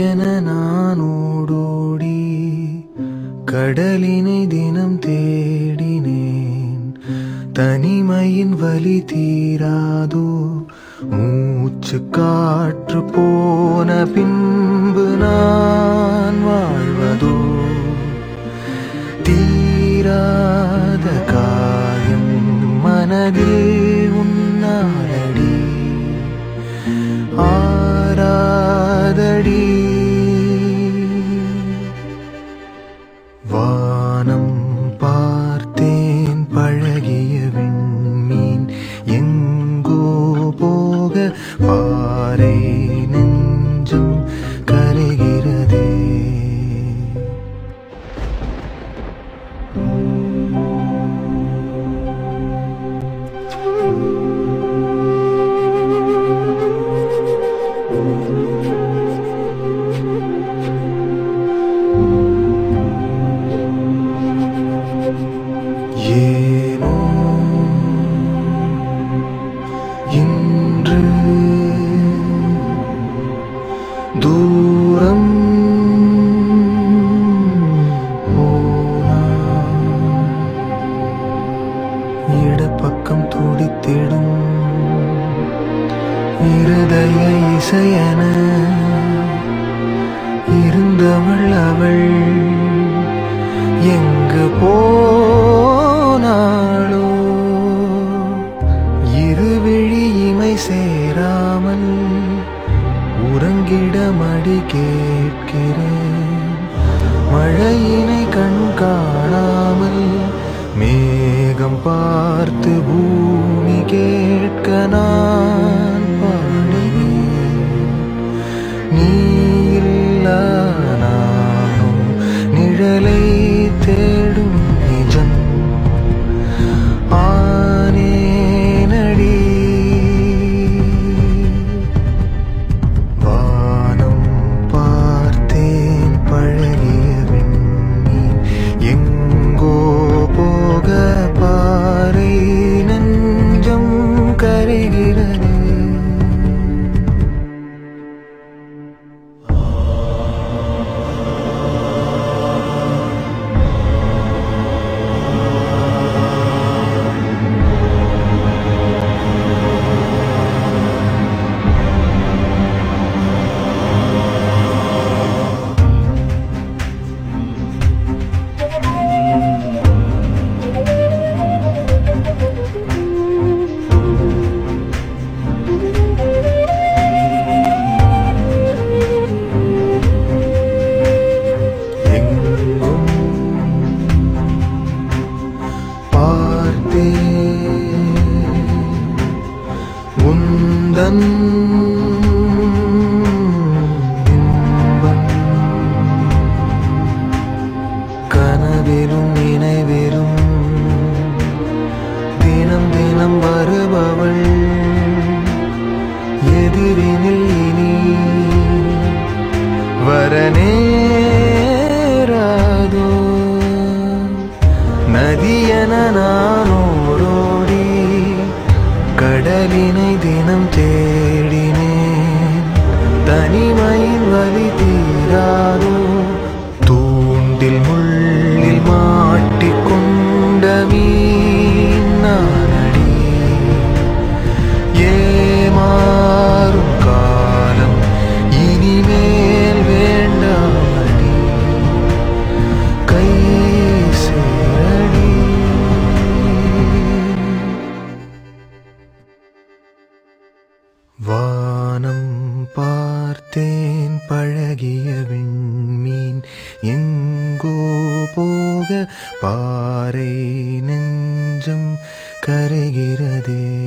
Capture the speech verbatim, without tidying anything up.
நதியென நான் ஓடோடி கடலினை தினம் தேடினேன். தனிமையின் வலி தீராதோ, மூச்சு காற்று போன பின்பு நான் வாழ்வதோ. தீராத காயம் மனதில் உன்னாலடி ஆராதடி. வானம் பார்த்தேன் பழகிய விண்மீன் எங்கோ போக பாறை நெஞ்சம் கரைகிறதே. ஏனோ இன்று தூரம் இடப்பக்கம் துடித்திடும் இருதய இசையென இருந்தவள் அவள் எங்கு போனாளோ. இருவிழி இமை சேராமல் உறங்கிட மடி கேட்கிறேன். மழையினை கண் காணாமல் மேகம் பார்த்து பூமி கேட்க நான் பாடுவேன். நீ இல்லா நானும் நிழலை தேடும் நிஜம் ஆனேனடி. வானம் பார்த்தேன் பழகிய விண்மீன் எங்கோ போக பாறை நெஞ்சம் கரைகிறது. உந்தன் இன்பம் கனவிலும் நினைவிலும் தினம் தினம் வருபவள் எதிரினில் இனி வரநேராதோ. நதியென நானோரோடி கடலினை தினம் தேடினேன். தனிமையின் வலி தீராதோ, தூண்டில் முள்ளில் மாட்டிக்கொண்ட மீன் நானடி. ஏமாறும் காலம் இனிமேல் வேண்டாமடி. கை சேரடி. வானம் பார்த்தேன் பழகிய விண்மீன் எங்கோ போக பாறை நெஞ்சம் கரைகிறதே.